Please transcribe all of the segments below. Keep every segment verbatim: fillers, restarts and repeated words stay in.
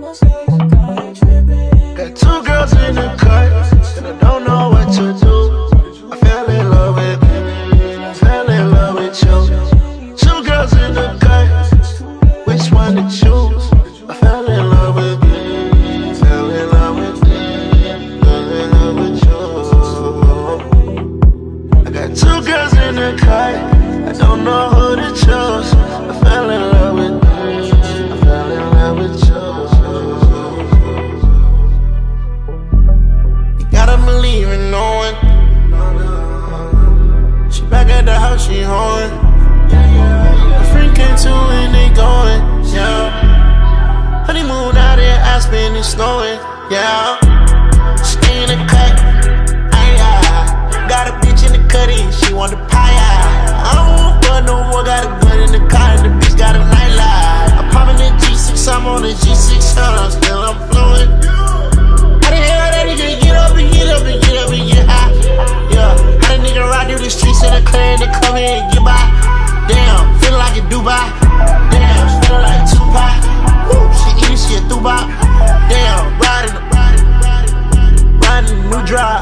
Got two girls in the cut, and I don't know what to do. I fell in love with, fell in love with you. Two girls in the cut, which one to choose? I fell in love with, fell in love with, fell in love with you. I got two girls in the cut, I don't know who to choose. I fell in love with, I fell in love with you. Gotta believe in knowing. She back at the house, she hoeing. A friend came to and they going, yeah. Honeymoon out in Aspen, it's snowing, yeah. Stay in the cut, aye, aye. Got a bitch in the cutty, she want the pie, aye. I don't want fun no more, got a gun in the car and the bitch got a nightlight. I'm popping the G six, I'm on the G six, I'm still I'm flowing. Get up and get up and get up and get high. Yeah, how the nigga ride through the streets in a clan to come here and get by. Damn, feel like a Dubai. Damn, feel like Tupac. Woo, she eating shit Dubai. Damn, riding, riding, riding a new drive.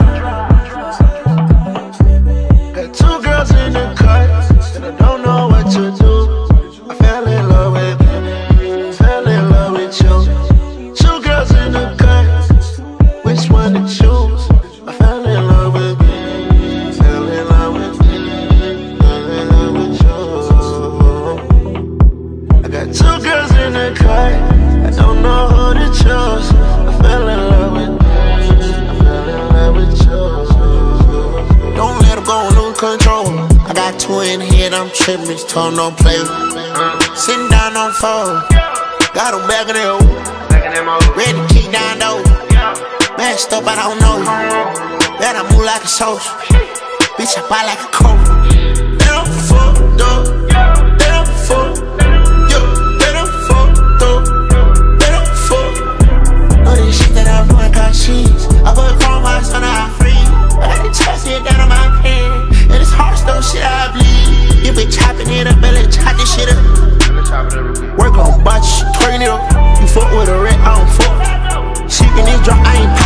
Got two girls in the cut, and I don't know what to do. I fell in love with, fell in love with you. Two girls in the cut, which one to choose? I fell in love with, fell in love with, fell in love with you. I got two girls in the cut, I don't know who to choose. I fell in love with, I fell in love with you. Don't let them go, lose control. I got two in the head, I'm tripping, it's told don't play. Sitting down on phone, got them back in the hole, ready to kick down though. Messed up, I don't know. Then I move like a social. Bitch, I buy like a coat. They don't fuck, though. They don't fuck. Yo, they don't fuck, though. They don't fuck. All this shit that I'm doing got cheese. I put chrome hearts on our free. I got the chest here down on my pen. And it's hard stuff, shit I bleed. You be chopping it up, belly chop this shit up. Work on botch, twerking it up. You fuck with a red, I don't fuck. She can this drop, I ain't